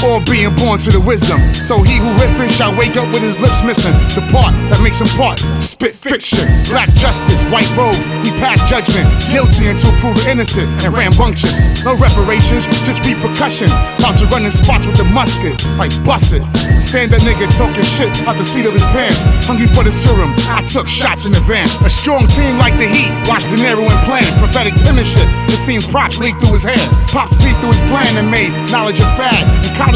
all being born to the wisdom. So he who riffin' shall wake up with his lips missing the part that makes him part. Spit fiction, black justice, white robes, we pass judgment. Guilty until proven innocent and rambunctious. No reparations, just repercussion. About to run in spots with the musket, like bust it. Stand that nigga talking shit out the seat of his pants. Hungry for the serum, I took shots in advance. A strong team like the Heat, watch De Niro and plan. Prophetic penmanship, it seems props leaked through his head. Pops peeked through his plan and made knowledge a fad. In college